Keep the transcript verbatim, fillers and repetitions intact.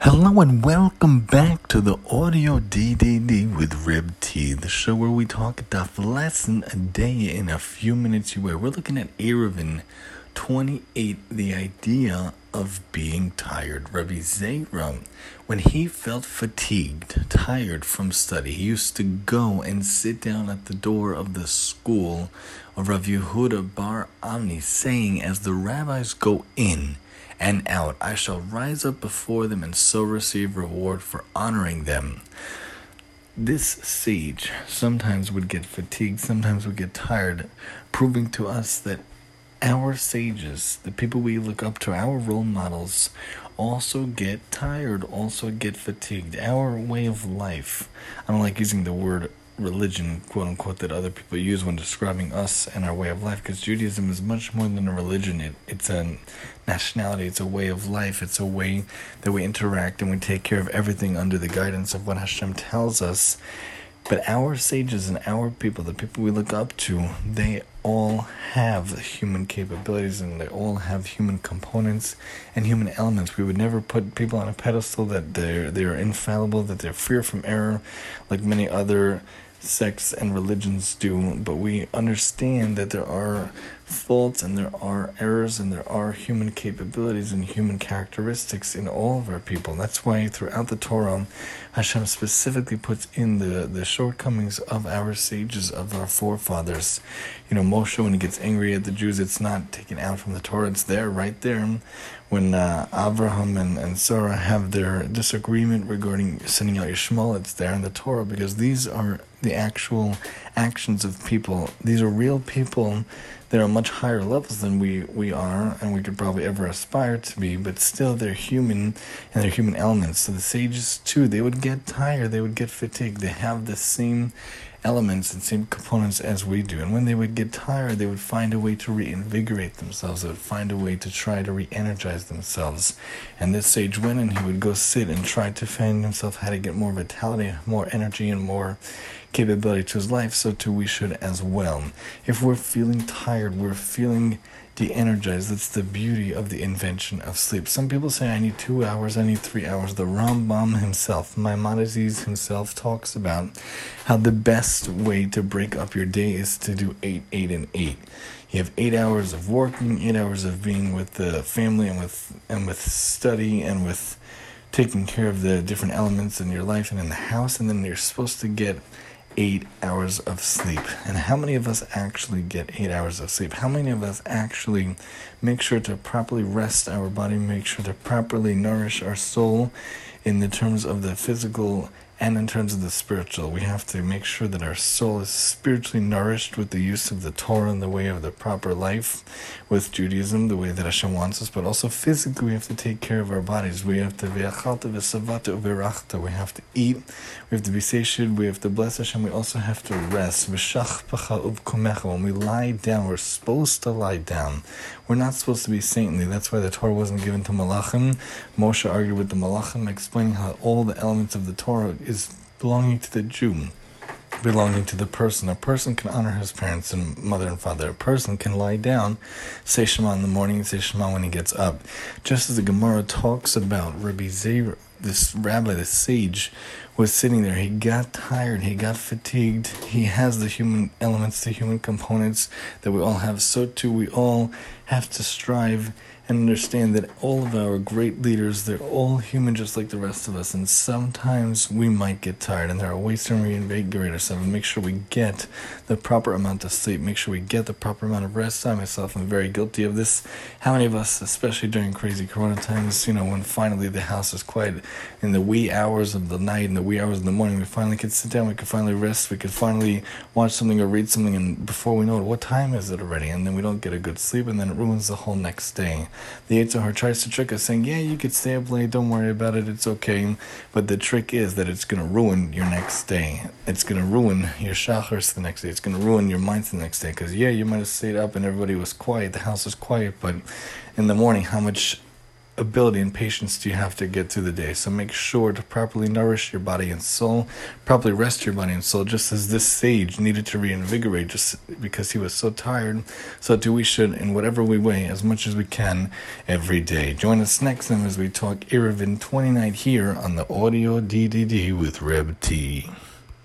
Hello and welcome back to the Audio D D D with Rib T, the show where we talk about lesson a day in a few minutes you wear. We're looking at Eruvin twenty-eight, the idea of being tired. Rabbi Zera, when he felt fatigued, tired from study, he used to go and sit down at the door of the school of Rav Yehuda Bar Avni, saying, as the rabbis go in and out, I shall rise up before them and so receive reward for honoring them. This sage sometimes would get fatigued, sometimes would get tired, proving to us that our sages, the people we look up to, our role models, also get tired, also get fatigued. Our way of life, I don't like using the word religion, quote-unquote, that other people use when describing us and our way of life, because Judaism is much more than a religion. It, it's a nationality, it's a way of life, it's a way that we interact and we take care of everything under the guidance of what Hashem tells us. But our sages and our people, the people we look up to, they all have human capabilities and they all have human components and human elements. We would never put people on a pedestal that they're, they're infallible, that they're free from error, like many other sects and religions do, but we understand that there are faults and there are errors and there are human capabilities and human characteristics in all of our people. That's why throughout the Torah, Hashem specifically puts in the, the shortcomings of our sages, of our forefathers. You know, Moshe, when he gets angry at the Jews, it's not taken out from the Torah, it's there, right there. When uh, Abraham and, and Sarah have their disagreement regarding sending out Yishmael, it's there in the Torah, because these are the actual actions of people. These are real people. They're on much higher levels than we, we are, and we could probably ever aspire to be, but still they're human, and they're human elements. So the sages, too, they would get tired, they would get fatigued. They have the same elements and same components as we do. And when they would get tired, they would find a way to reinvigorate themselves. They would find a way to try to re-energize themselves. And this sage went and he would go sit and try to find himself how to get more vitality, more energy, and more capability to his life. So too we should as well. If we're feeling tired, we're feeling de-energized. That's the beauty of the invention of sleep. Some people say, I need two hours, I need three hours. The Rambam himself, Maimonides himself, talks about how the best way to break up your day is to do eight, eight, and eight. You have eight hours of working, eight hours of being with the family and with and with study and with taking care of the different elements in your life and in the house, and then you're supposed to get eight hours of sleep. And how many of us actually get eight hours of sleep? How many of us actually make sure to properly rest our body, make sure to properly nourish our soul in the terms of the physical and in terms of the spiritual? We have to make sure that our soul is spiritually nourished with the use of the Torah and the way of the proper life with Judaism, the way that Hashem wants us, but also physically we have to take care of our bodies. We have to ve'achalta ve'savata u'verachta. We have to eat, we have to be satiated, we have to bless Hashem, we also have to rest. V'shachpacha ubkumecha. When we lie down, we're supposed to lie down. We're not supposed to be saintly. That's why the Torah wasn't given to Malachim. Moshe argued with the Malachim, explaining how all the elements of the Torah is belonging to the Jew, belonging to the person. A person can honor his parents and mother and father. A person can lie down, say Shema in the morning, and say Shema when he gets up. Just as the Gemara talks about Rabbi Zera, this rabbi, this sage, was sitting there. He got tired. He got fatigued. He has the human elements, the human components that we all have. So too, we all have to strive and understand that all of our great leaders, they're all human just like the rest of us, and sometimes we might get tired, and there are ways to reinvigorate ourselves and make sure we get the proper amount of sleep, make sure we get the proper amount of rest. I myself am very guilty of this. How many of us, especially during crazy corona times, you know, when finally the house is quiet, in the wee hours of the night and the wee hours of the morning, we finally could sit down, we could finally rest, we could finally watch something or read something, and before we know it, what time is it already? And then we don't get a good sleep, and then it ruins the whole next day. The Yetzer Hara tries to trick us, saying, yeah, you could stay up late, don't worry about it, it's okay. But the trick is that it's going to ruin your next day. It's going to ruin your shachars the next day. It's going to ruin your minds the next day. Because, yeah, you might have stayed up and everybody was quiet, the house was quiet, but in the morning, how much ability and patience do you have to get through the day? So make sure to properly nourish your body and soul, properly rest your body and soul, just as this sage needed to reinvigorate just because he was so tired. So too we should, in whatever we weigh, as much as we can every day. Join us next time as we talk Eruvin twenty-nine here on the Audio D D D with Reb T.